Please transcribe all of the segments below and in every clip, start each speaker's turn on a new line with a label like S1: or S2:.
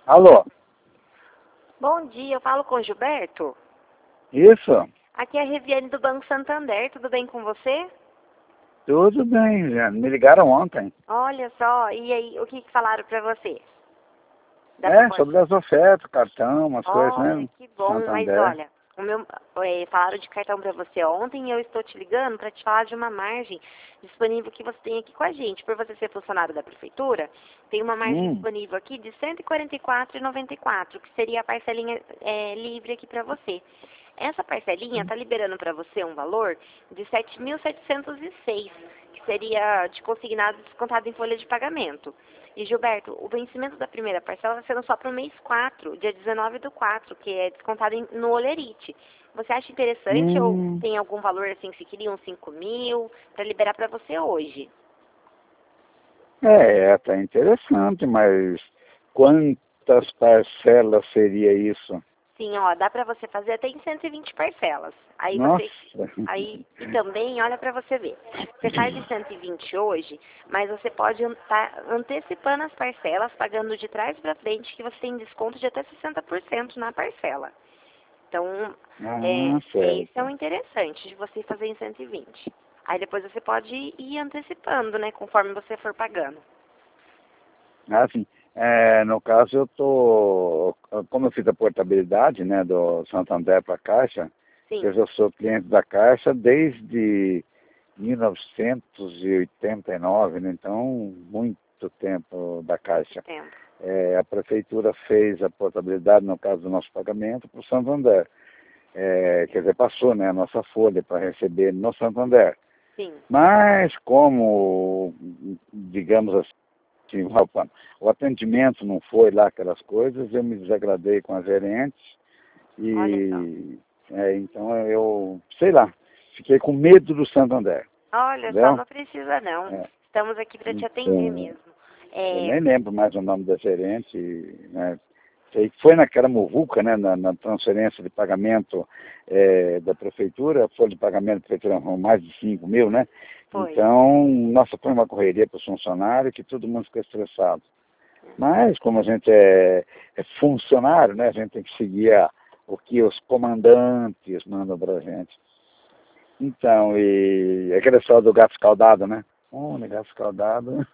S1: Alô?
S2: Bom dia, eu falo com o Gilberto.
S1: Isso?
S2: Aqui é a Reviane do Banco Santander, tudo bem com você?
S1: Tudo bem, já me ligaram ontem.
S2: Olha só, e aí, o que falaram pra você? Da proposta?
S1: Sobre as ofertas, cartão, umas coisas,
S2: Olha,
S1: né?
S2: que bom, mas
S1: Santander.
S2: olha, falaram de cartão pra você ontem e eu estou te ligando para te falar de uma margem disponível que você tem aqui com a gente. Por você ser funcionário da prefeitura, tem uma margem disponível aqui de R$ 144,94, que seria a parcelinha livre aqui para você. Essa parcelinha está liberando para você um valor de 7.706, que seria de consignado descontado em folha de pagamento. E, Gilberto, o vencimento da primeira parcela está sendo só para o mês 4, dia 19/4, que é descontado no Olerite. Você acha interessante ou tem algum valor assim que você queria, uns 5.000, para liberar para você hoje?
S1: Tá interessante, mas quantas parcelas seria isso?
S2: Sim, ó, dá para você fazer até em 120 parcelas.
S1: Nossa!
S2: E também, olha para você ver. Você faz em 120 hoje, mas você pode estar antecipando as parcelas, pagando de trás para frente, que você tem desconto de até 60% na parcela. Então, esse é o
S1: Certo.
S2: interessante de você fazer em 120. Aí depois você pode ir antecipando, né, conforme você for pagando.
S1: Assim, no caso como eu fiz a portabilidade, né, do Santander para a Caixa,
S2: Sim.
S1: eu já sou cliente da Caixa desde 1989, né, então muito tempo da Caixa.
S2: Tempo.
S1: A prefeitura fez a portabilidade, no caso do nosso pagamento, para o Santander. Quer dizer, passou, né, a nossa folha para receber no Santander.
S2: Sim.
S1: Mas como, digamos assim, o atendimento não foi lá aquelas coisas, eu me desagradei com a gerente
S2: Olha só.
S1: então eu, sei lá, fiquei com medo do Santander.
S2: Olha só,
S1: Entendeu?
S2: não precisa não.
S1: É,
S2: Estamos aqui para te atender
S1: então,
S2: mesmo.
S1: eu nem lembro mais o nome da gerente, né? Sei que foi naquela muvuca, né, na transferência de pagamento da prefeitura, folha de pagamento da prefeitura com mais de 5.000, né?
S2: Foi.
S1: Então, nossa, foi uma correria para os funcionários que todo mundo ficou estressado. Mas, como a gente é funcionário, né, a gente tem que seguir o que os comandantes mandam para a gente. Então, e aquela história do gato escaldado, né? Gato escaldado.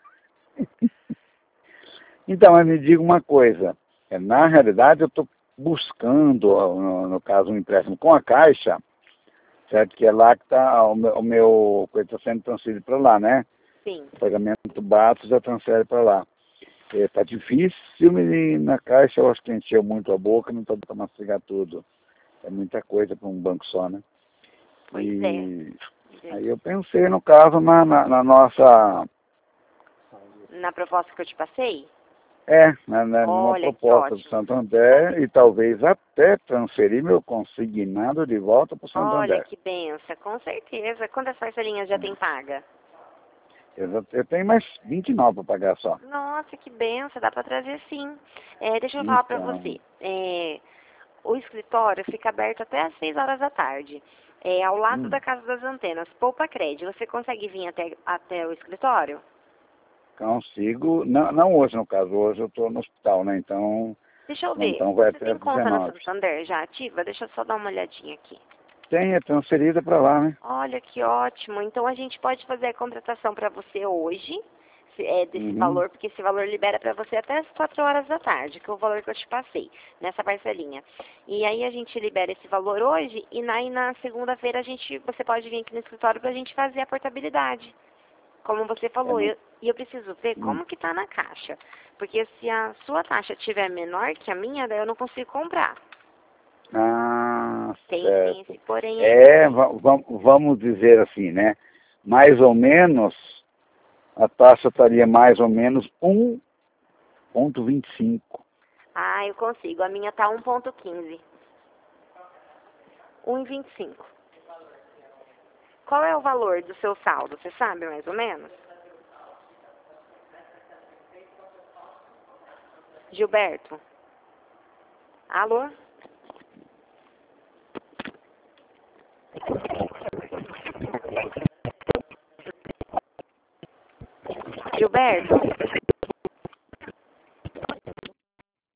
S1: Então, mas me diga uma coisa. Na realidade, eu estou buscando, no caso, um empréstimo com a Caixa, certo? Que é lá que está o meu coisa está sendo transferido para lá, né?
S2: Sim.
S1: O pagamento básico já transfere para lá. Está difícil e na Caixa eu acho que encheu muito a boca, não está para mastigar tudo. É muita coisa para um banco só, né?
S2: Pois
S1: E
S2: é.
S1: aí eu pensei, no caso, na nossa...
S2: Na proposta que eu te passei?
S1: Numa
S2: Olha, que
S1: proposta do
S2: ótimo.
S1: Santander e talvez até transferir meu consignado de volta para o
S2: Olha,
S1: Santander.
S2: que benção, com certeza. Quantas parcelinhas já tem paga?
S1: Eu tenho mais 29 para pagar só.
S2: Nossa, que benção, dá para trazer sim. Deixa eu falar para
S1: Então,
S2: você. O escritório fica aberto até às 6 horas da tarde. Ao lado da Casa das Antenas, Poupa Cred. Você consegue vir até o escritório?
S1: consigo, não hoje no caso, hoje eu estou no hospital, né? Então
S2: Deixa eu ver.
S1: vai
S2: Você
S1: até
S2: tem conta na
S1: 19.
S2: Santander já ativa? Deixa eu só dar uma olhadinha aqui.
S1: É transferida para lá, né?
S2: Olha, que ótimo. Então a gente pode fazer a contratação para você hoje, desse
S1: Uhum.
S2: valor, porque esse valor libera para você até as 4 horas da tarde, que é o valor que eu te passei, nessa parcelinha. E aí a gente libera esse valor hoje e na segunda-feira você pode vir aqui no escritório para a gente fazer a portabilidade. Como você falou,
S1: No...
S2: eu preciso ver
S1: Hum.
S2: como que tá na caixa. Porque se a sua taxa estiver menor que a minha, daí eu não consigo comprar.
S1: Ah,
S2: Tem esse
S1: certo.
S2: porém aí também.
S1: Vamos dizer assim, né? Mais ou menos, a taxa estaria mais ou menos 1,25.
S2: Ah, eu consigo. A minha tá 1,15. 1,25. Qual é o valor do seu saldo? Você sabe mais ou menos? Gilberto? Alô? Gilberto?